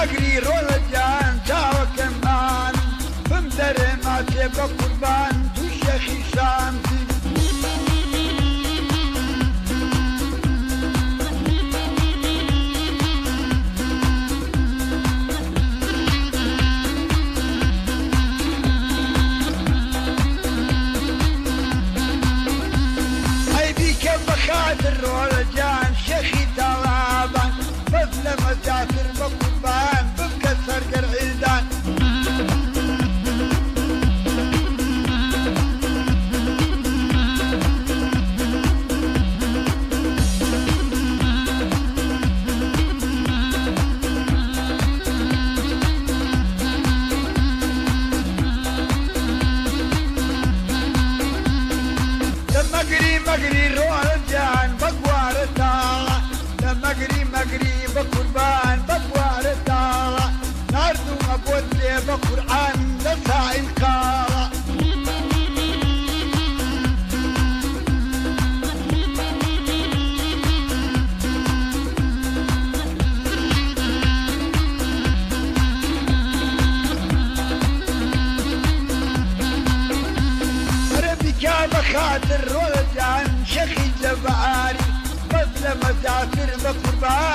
مقري رولا جان تاوى كمان بمدر ما تبقى قربان تو شيخي شامتي اي بيك بخاطر رولا جان شيخي طلابان بفل مزاتر بقربان بكسر قرعيدان مقري روح الجان بقوار الطالة مقري بقربان بقوار الطالة ناردو مبودي بقرآن لسا القالة ربك بخاطر رولجان شيخي جبعاري بس لما تعثر بقربان